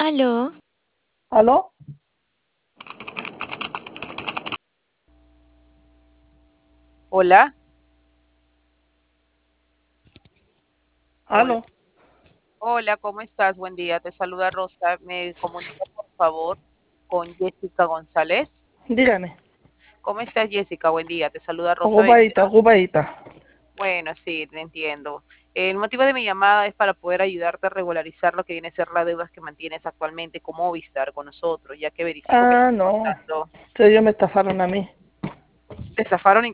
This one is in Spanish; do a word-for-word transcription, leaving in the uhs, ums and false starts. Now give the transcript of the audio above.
Aló, ¿Aló? Hola, hola, ¿Aló? hola, ¿cómo estás? Buen día, te saluda Rosa. Me comunica por favor con Jessica González. Dígame. ¿Cómo estás, Jessica? Buen día, te saluda Rosa Ocupadita, Ventura. ocupadita. Bueno, sí, te entiendo. El motivo de mi llamada es para poder ayudarte a regularizar lo que viene a ser las deudas que mantienes actualmente con Movistar con nosotros, ya que verifico que Ah, estás no. pagando. Sí, ellos me estafaron a mí. Te estafaron